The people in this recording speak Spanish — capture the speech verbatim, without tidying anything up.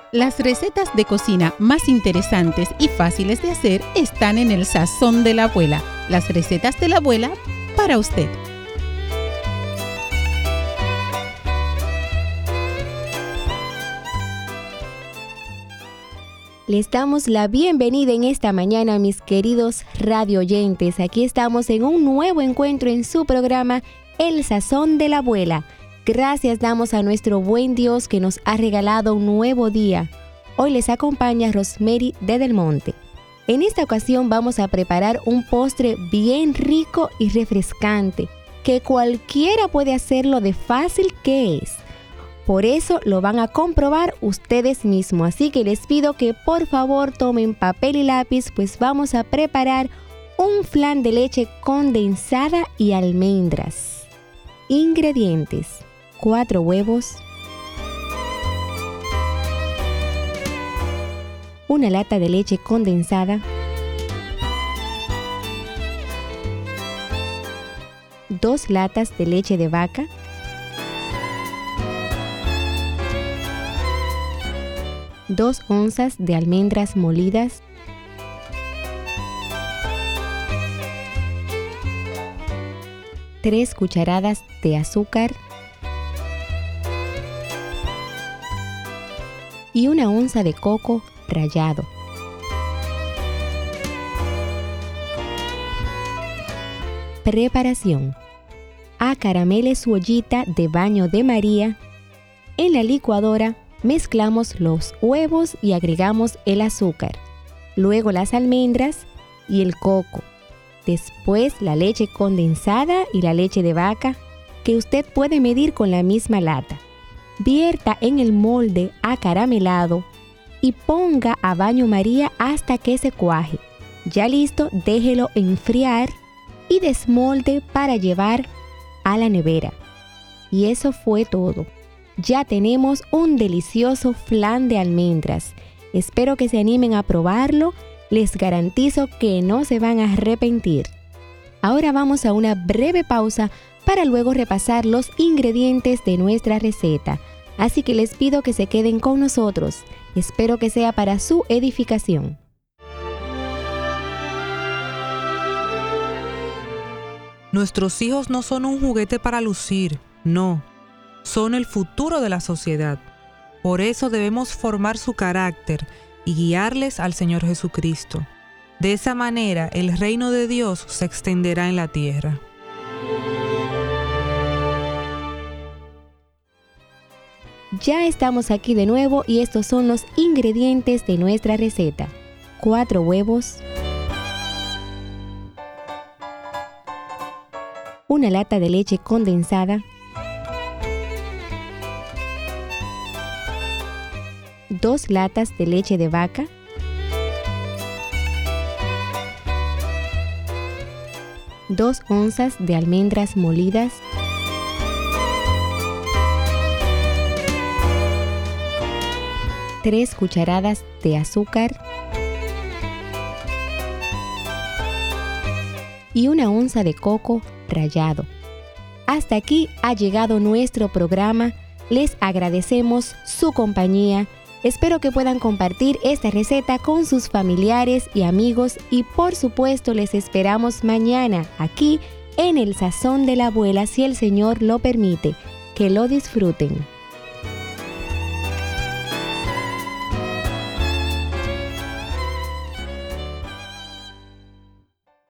Las recetas de cocina más interesantes y fáciles de hacer están en el Sazón de la Abuela. Las recetas de la abuela para usted. Les damos la bienvenida en esta mañana, mis queridos radio oyentes. Aquí estamos en un nuevo encuentro en su programa El Sazón de la Abuela. Gracias damos a nuestro buen Dios que nos ha regalado un nuevo día. Hoy les acompaña Rosemary de Del Monte. En esta ocasión vamos a preparar un postre bien rico y refrescante, que cualquiera puede hacerlo de fácil que es. Por eso lo van a comprobar ustedes mismos, así que les pido que por favor tomen papel y lápiz, pues vamos a preparar un flan de leche condensada y almendras. Ingredientes: cuatro huevos, una lata de leche condensada, dos latas de leche de vaca, dos onzas de almendras molidas, tres cucharadas de azúcar y una onza de coco rallado. Preparación: acaramele su ollita de baño de María. En la licuadora mezclamos los huevos y agregamos el azúcar, luego las almendras y el coco, después la leche condensada y la leche de vaca, que usted puede medir con la misma lata. Vierta en el molde acaramelado y ponga a baño María hasta que se cuaje. Ya listo, déjelo enfriar y desmolde para llevar a la nevera. Y eso fue todo. Ya tenemos un delicioso flan de almendras. Espero que se animen a probarlo. Les garantizo que no se van a arrepentir. Ahora vamos a una breve pausa para luego repasar los ingredientes de nuestra receta. Así que les pido que se queden con nosotros. Espero que sea para su edificación. Nuestros hijos no son un juguete para lucir, no. Son el futuro de la sociedad. Por eso debemos formar su carácter y guiarles al Señor Jesucristo. De esa manera, el reino de Dios se extenderá en la tierra. Ya estamos aquí de nuevo y estos son los ingredientes de nuestra receta. Cuatro huevos, una lata de leche condensada, dos latas de leche de vaca, dos onzas de almendras molidas, tres cucharadas de azúcar y una onza de coco rallado. Hasta aquí ha llegado nuestro programa. Les agradecemos su compañía. Espero que puedan compartir esta receta con sus familiares y amigos y por supuesto les esperamos mañana aquí en el Sazón de la Abuela, si el Señor lo permite. Que lo disfruten.